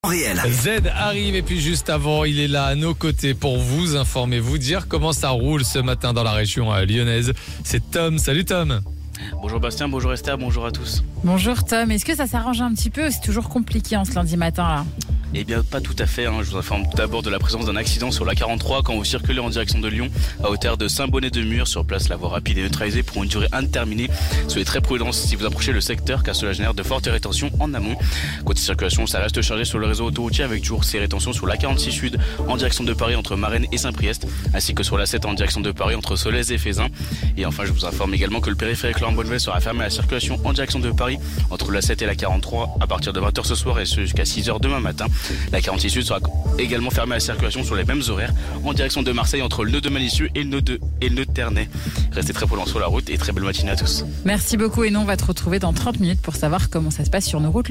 Réel. Z arrive et puis juste avant, il est là à nos côtés pour vous informer, vous dire comment ça roule ce matin dans la région lyonnaise. C'est Tom. Salut Tom. Bonjour Bastien, bonjour Esther, bonjour à tous. Bonjour Tom, est-ce que ça s'arrange un petit peu ou c'est toujours compliqué en ce lundi matin là ? Eh bien pas tout à fait, je vous informe tout d'abord de la présence d'un accident sur la 43 quand vous circulez en direction de Lyon à hauteur de Saint-Bonnet-de-Mur. Sur place, la voie rapide est neutralisée pour une durée indéterminée. Soyez très prudents si vous approchez le secteur car cela génère de fortes rétentions en amont. Côté circulation, ça reste chargé sur le réseau autoroutier avec toujours ces rétentions sur la 46 Sud en direction de Paris entre Marennes et Saint-Priest, ainsi que sur la 7 en direction de Paris entre Solèze et Fézin. Et enfin, je vous informe également que le périphérique Laurent-Bonneville sera fermé à la circulation en direction de Paris entre la 7 et la 43 à partir de 20h ce soir et jusqu'à 6h demain matin. La 46 Sud sera également fermée à la circulation sur les mêmes horaires en direction de Marseille entre le nœud de Malicieux et le nœud de Ternay. Restez très prudents sur la route et très belle matinée à tous. Merci beaucoup et nous on va te retrouver dans 30 minutes pour savoir comment ça se passe sur nos routes.